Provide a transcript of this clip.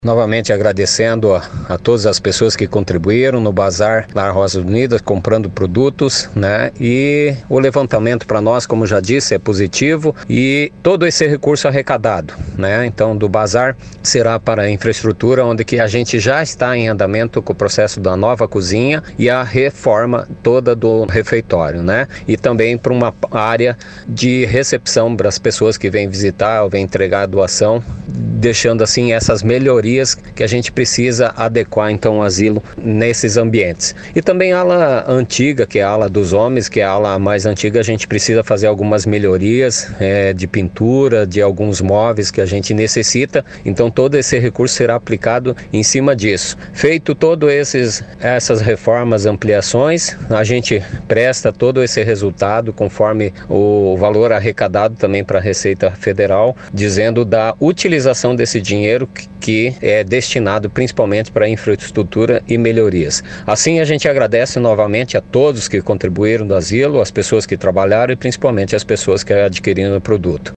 Novamente agradecendo a todas as pessoas que contribuíram no Bazar Lar Rosas Unidas, comprando produtos, né? E o levantamento para nós, como já disse, é positivo e todo esse recurso arrecadado, né? Então, do Bazar será para a infraestrutura, onde que a gente já está em andamento com o processo da nova cozinha e a reforma toda do refeitório, né? E também para uma área de recepção para as pessoas que vêm visitar ou vêm entregar a doação, deixando assim essas melhorias que a gente precisa adequar então o asilo nesses ambientes. E também a ala antiga, que é a ala dos homens, que é a ala mais antiga, a gente precisa fazer algumas melhorias de pintura, de alguns móveis que a gente necessita, então todo esse recurso será aplicado em cima disso. Feito todas essas reformas, ampliações, a gente presta todo esse resultado conforme o valor arrecadado também para a Receita Federal, dizendo da utilização desse dinheiro que é destinado principalmente para infraestrutura e melhorias. Assim a gente agradece novamente a todos que contribuíram do asilo, as pessoas que trabalharam e principalmente as pessoas que adquiriram o produto.